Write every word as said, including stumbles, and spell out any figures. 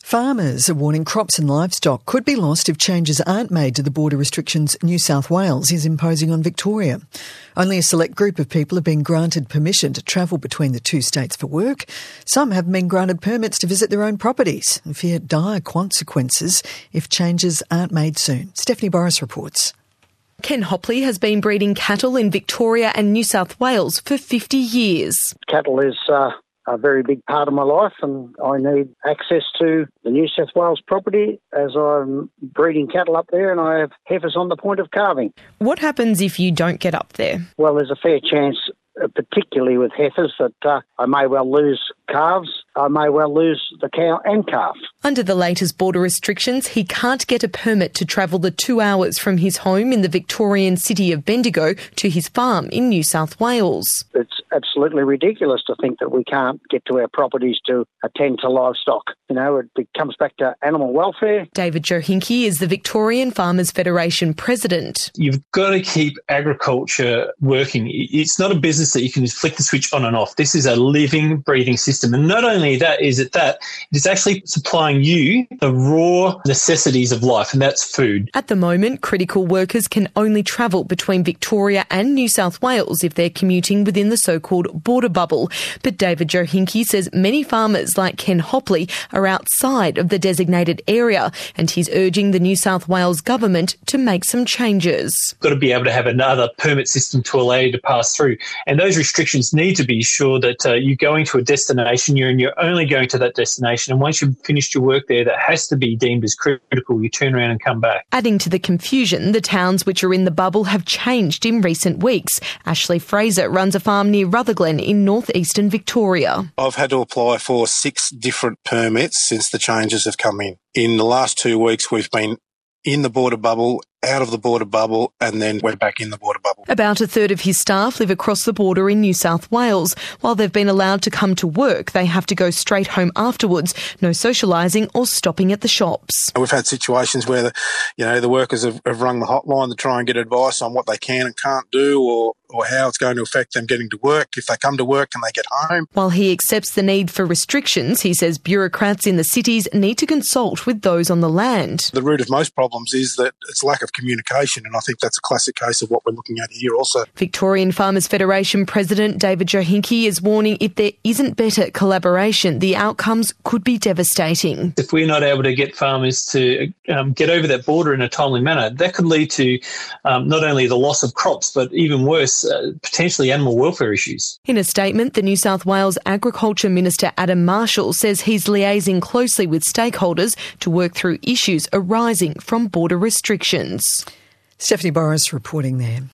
Farmers are warning crops and livestock could be lost if changes aren't made to the border restrictions New South Wales is imposing on Victoria. Only a select group of people have been granted permission to travel between the two states for work. Some have been granted permits to visit their own properties and fear dire consequences if changes aren't made soon. Stephanie Boris reports. Ken Hopley has been breeding cattle in Victoria and New South Wales for fifty years. Cattle is uh, a very big part of my life, and I need access to the New South Wales property as I'm breeding cattle up there, and I have heifers on the point of calving. What happens if you don't get up there? Well, there's a fair chance, uh, particularly with heifers, that uh, I may well lose calves. I may well lose the cow and calf. Under the latest border restrictions, he can't get a permit to travel the two hours from his home in the Victorian city of Bendigo to his farm in New South Wales. It's absolutely ridiculous to think that we can't get to our properties to attend to livestock. You know, it comes back to animal welfare. David Johinke is the Victorian Farmers Federation president. You've got to keep agriculture working. It's not a business that you can just flick the switch on and off. This is a living, breathing system. And not only that is it that, it is actually supplying you the raw necessities of life, and that's food. At the moment, critical workers can only travel between Victoria and New South Wales if they're commuting within the so-called border bubble. But David Johinke says many farmers like Ken Hopley are outside of the designated area, and he's urging the New South Wales government to make some changes. Got to be able to have another permit system to allow you to pass through. And those restrictions need to be sure that uh, you're going to a destination, you're, and you're only going to that destination. And once you've finished your work there, that has to be deemed as critical. You turn around and come back. Adding to the confusion, the towns which are in the bubble have changed in recent weeks. Ashley Fraser runs a farm near Rutherglen in northeastern Victoria. I've had to apply for six different permits since the changes have come in. In the last two weeks, we've been in the border bubble, out of the border bubble, and then we're back in the border bubble. About a third of his staff live across the border in New South Wales. While they've been allowed to come to work, they have to go straight home afterwards. No socialising or stopping at the shops. We've had situations where the, you know, the workers have, have rung the hotline to try and get advice on what they can and can't do, or, or how it's going to affect them getting to work. If they come to work, can they get home? While he accepts the need for restrictions, he says bureaucrats in the cities need to consult with those on the land. The root of most problems is that it's lack of communication, and I think that's a classic case of what we're looking at here also. Victorian Farmers Federation President David Johinke is warning if there isn't better collaboration, the outcomes could be devastating. If we're not able to get farmers to um, get over that border in a timely manner, that could lead to um, not only the loss of crops, but even worse, uh, potentially animal welfare issues. In a statement, the New South Wales Agriculture Minister Adam Marshall says he's liaising closely with stakeholders to work through issues arising from border restrictions. Stephanie Boris reporting there.